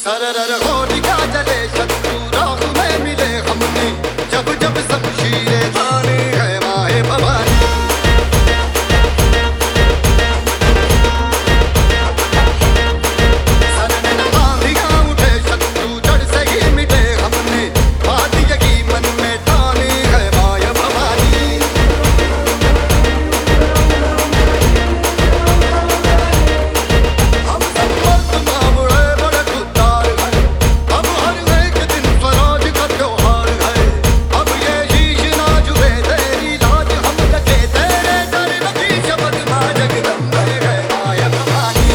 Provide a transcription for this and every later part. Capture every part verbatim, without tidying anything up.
सरर होलिका जले शत्रु राह में मिले हमने, जब जब शमशीरें ताने है माए भवानी। सर में न आंधियां उठे शत्रु जड़ से ही मिटे हमने, बात यही मन में ठाने है माए भवानी। हम सब मर्द मामुड़े बड़े खुददार हैं, अब हर एक दिन स्वराज का त्योहार है। अब ये शीश नाजुए तेरी लाज हम रखे, तेरे डर की शपथ मां जगदम्बे है माया भवानी।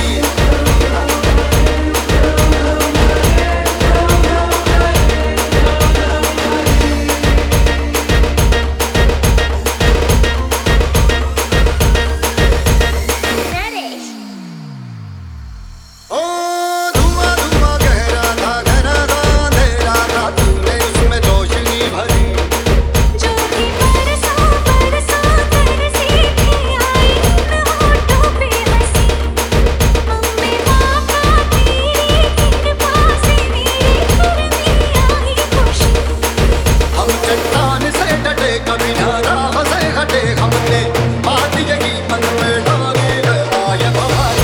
ओ धुआं धुआं गहरा था, घना था, अंधेरा था, तूने उसमें रोशनी भरी। जो भी बरसा बरसा तरसी थी आई उन होठों पे हंसी। अम्मे बाबा तेरी कृपा से मेरी घर में आई खुशी। हम चट्टान से डटे कभी ना राह से हटे हमने, बात यही मन में डाली है माया भवानी।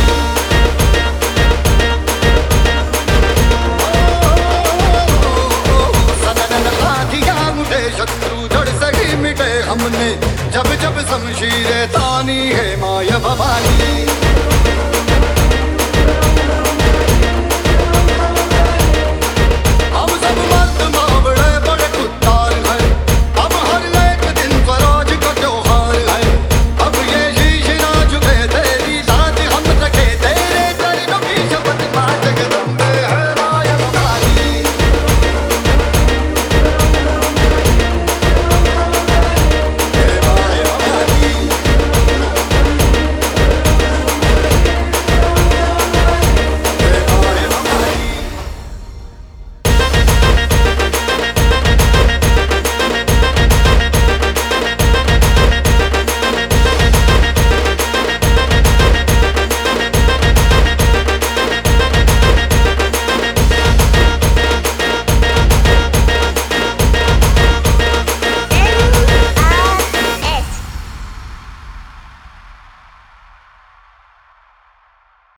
सदन आंधियां उठे शत्रु जड़ से ही मिटे हमने, जब जब शमशीरें तानी है माया भवानी।